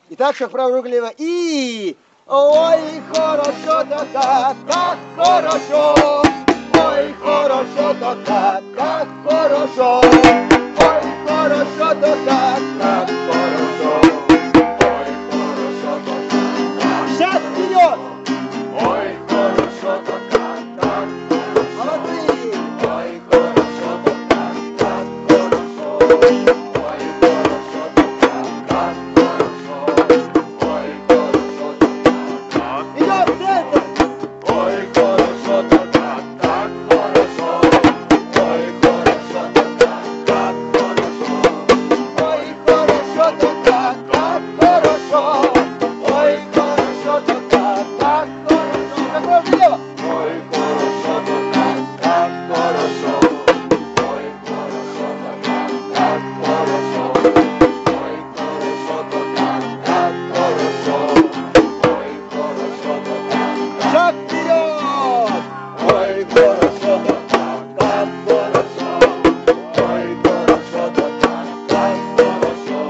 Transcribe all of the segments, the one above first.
Итак, шаг правой рукой лево. И... Ой, хорошо-то как хорошо. Ой, хорошо-то как хорошо. Ой, хорошо-то как хорошо. Ой, хорошо-то как. Шаг вперед. Ой, хорошо-то как хорошо. Молодцы. Ой, хорошо-то как хорошо. Ой, хорошо-то как хорошо. Ой, хорошо-то как. Идем в центр. Ой, хорошо-то как хорошо. Ой, хорошо-то как хорошо. Ой, хорошо-то как хорошо. Ой, хорошо-то как хорошо. Какое влево? Ой, хорошо-то как хорошо. Ой, хорошо-то как хорошо. Ой, хорошо-то как хорошо. Ой, хорошо-то как. Шаг вперед! Ой, хорошо-то как хорошо. Ой, хорошо-то как хорошо.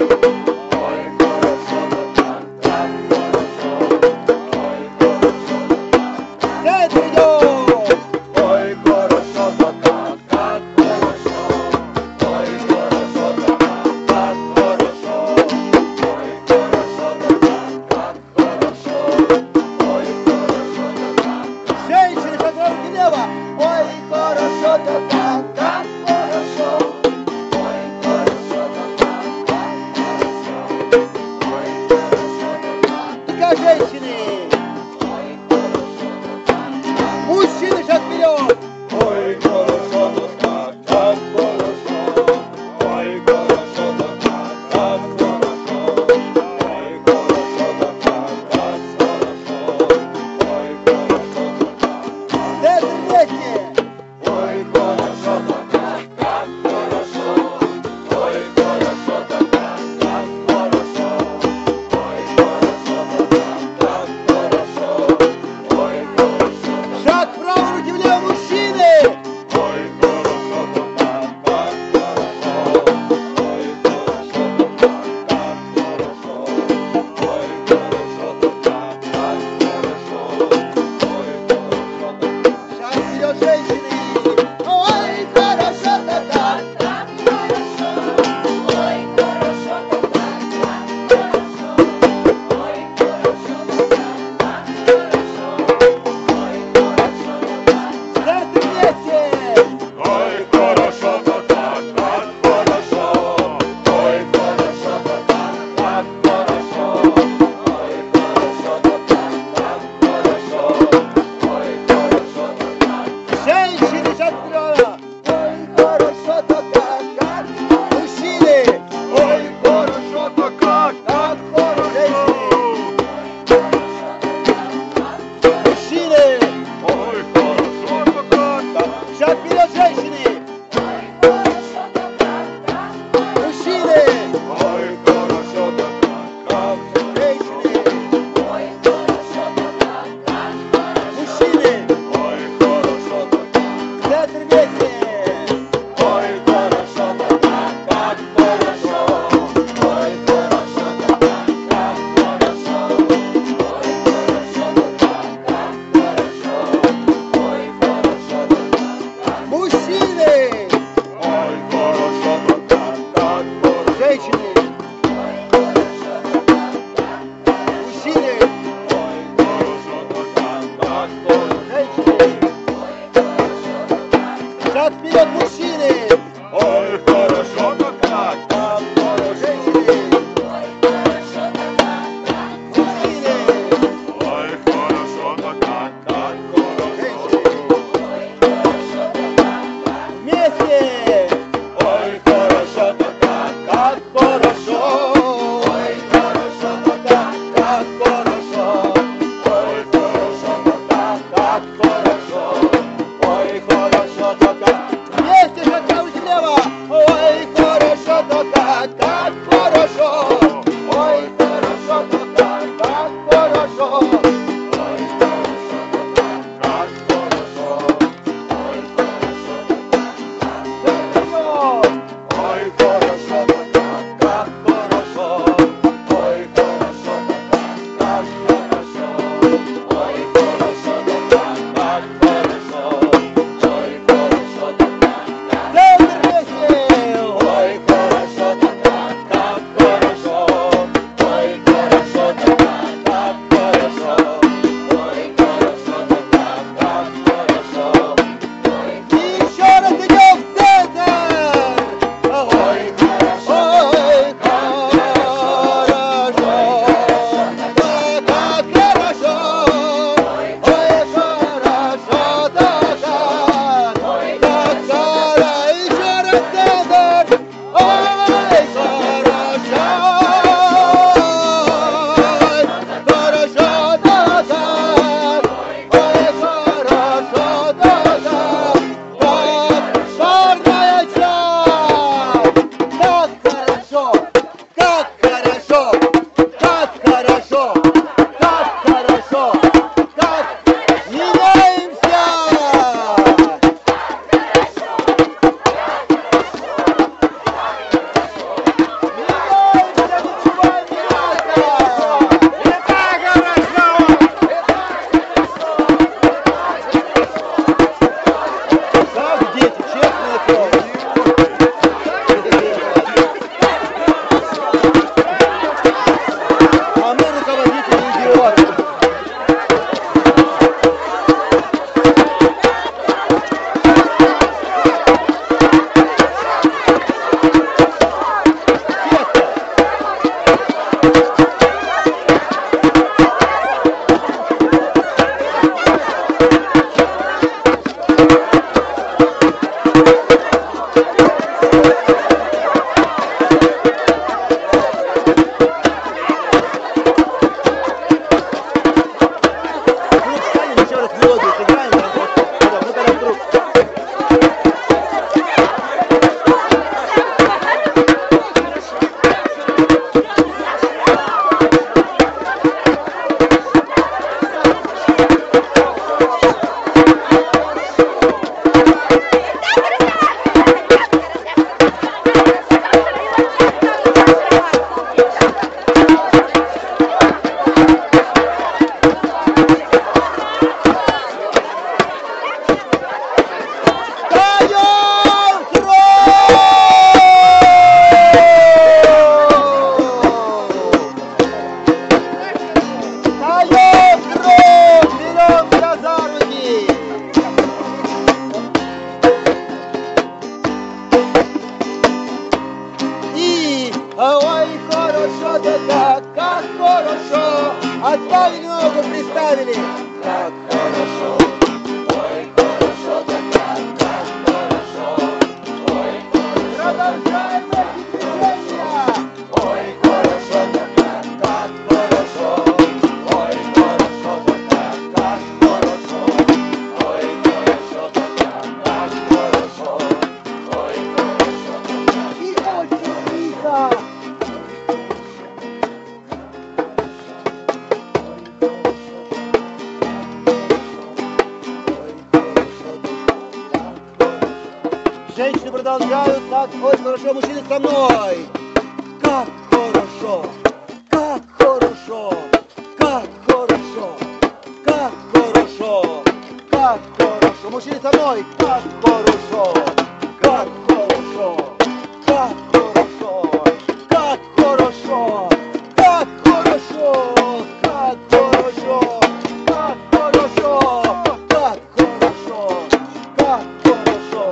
Ой, хорошо-то как хорошо. Ой, хорошо-то. Центр идет! Ой, хорошо-то как хорошо. Ой, хорошо-то как хорошо. Ой, хорошо-то как хорошо. Ой, хорошо-то как. Женщины, шагом влево! Ой, хорошо-то как хорошо. Ой, хорошо-то как хорошо. Ой, хорошо-то как. Только женщины! Ой, хорошо-то как. Мужчины, шаг вперед! Ой, хорошо-то как хорошо. Ой, хорошо-то как хорошо. Ой, хорошо-то как хорошо. Ой, хорошо-то как. Центр вместе! Ой, хорошо-то как хорошо. Ой, хорошо-то как хорошо. Ой, хорошо-то как хорошо. Ой, хорошо-то. Шаг вправо, руки влево, мужчины! Ой, хорошо-то как хорошо. Ой, хорошо-то как хорошо. Ой, хорошо-то как хорошо. Ой, хорошо-то. Шаг вперед, женщины! Ой, хорошо-то как хорошо. Ой, хорошо-то как хорошо. Ой, хорошо-то как хорошо. Ой, хорошо-то. Центр вместе! Ой, хорошо-то как хорошо. Ой, хорошо-то как хорошо. Ой, хорошо-то как хорошо. Ой, хорошо-то как. Женщины, шаг вперед! Ой, хорошо-то как мужчины! Ой, хорошо-то как хорошо. Мужчины! Ой, хорошо-то как. Шаг вперед, женщины! Ой, хорошо-то как. Мужчины! Ой, хорошо-то как. Женщины! Ой, хорошо-то как. Мужчины! Ой, хорошо-то как. Центр вместе! Ой, хорошо-то как хорошо. Ой, хорошо-то как хорошо. Ой, хорошо-то как хорошо. Ой, хорошо-то как. Мужчины! Ой, хорошо-то как хорошо. Женщины! Ой, хорошо-то как. Мужчины! Ой, хорошо-то как хорошо. Женщины! Шаг вперед, мужчины! Ой, хорошо-то как хорошо. Женщины! Ой, хорошо-то как. Мужчины! Ой, хорошо-то как хорошо. Женщины! Ой, хорошо-то как. Вместе! Ой, хорошо-то как хорошо. Ой, хорошо-то как хорошо. Ой, хорошо-то как хорошо. Ой, хорошо-то как. Вместе шаг правый влево. Ой, хорошо-то как хорошо. хорошо, как хорошо, как хорошо, как меняемся! Ой, хорошо-то как хорошо, отставили ногу, приставили, как хорошо. Ой, хорошо-то как хорошо, ой, хорошо. Продолжаем эти движения. Ой, хорошо-то как хорошо, ой, хорошо-то как хорошо, ой, хорошо-то как хорошо, ой, хорошо-то. И очень тихо. Женщины продолжают, так очень хорошо, мужчины со мной. Как хорошо, как хорошо, как хорошо, как хорошо, как хорошо. Мужчины со мной, как хорошо, как хорошо, как хорошо, как хорошо, как хорошо, как хорошо, как хорошо, как хорошо, как хорошо.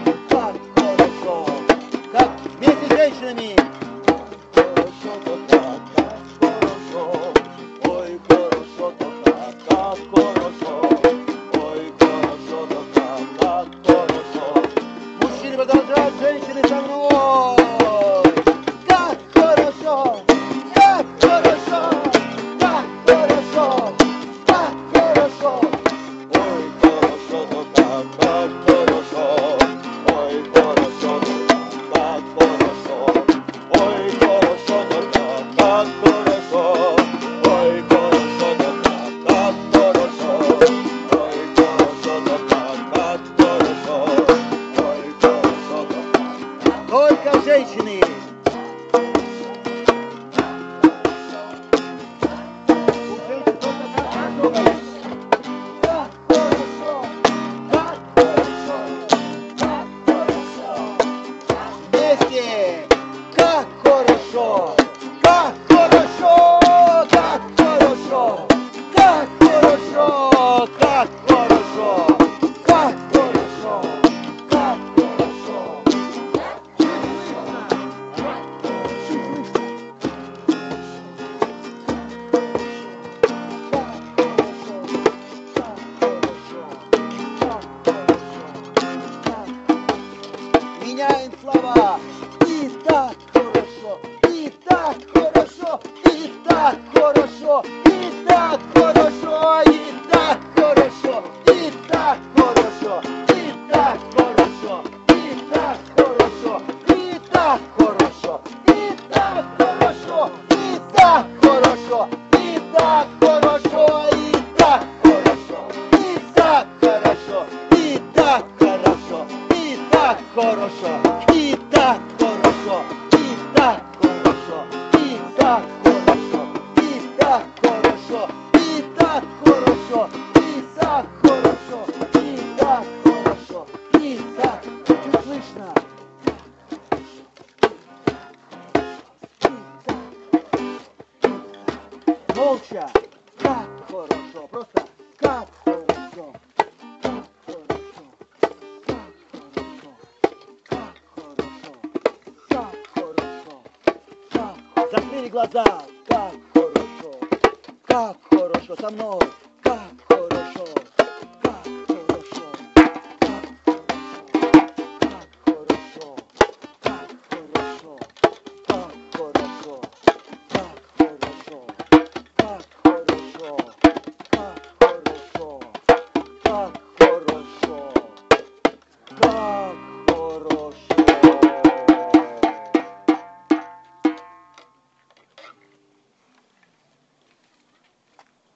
Как вместе с женщинами. Хорошо-то как хорошо, ой, хорошо-то как хорошо, ой, хорошо-то как хорошо. Мужчины продолжают, женщины со мной. Как хорошо, как хорошо, как хорошо, как хорошо. Ой, хорошо-то как хорошо, ой, хорошо-то. Как хорошо, ой, хорошо-то как хорошо, ой, хорошо-то как хорошо, ой, хорошо-то как хорошо, ой, хорошо-то. Только женщины. Как хорошо, как хорошо, как хорошо, как хорошо, как хорошо, как хорошо, как хорошо. Меняем слова. И так хорошо, и так хорошо, и так хорошо, и так хорошо, и так хорошо, и так хорошо, и так хорошо, и так хорошо, и так хорошо, и так хорошо, и так хорошо, и так хорошо, и так хорошо, и так хорошо, и так хорошо, и так. Чуть слышно. Молча. Как хорошо. Просто как хорошо. Как хорошо. Как хорошо. Как хорошо. Как хорошо. Как. Закрыли глаза. Как хорошо. Как хорошо. Со мной. Как хорошо.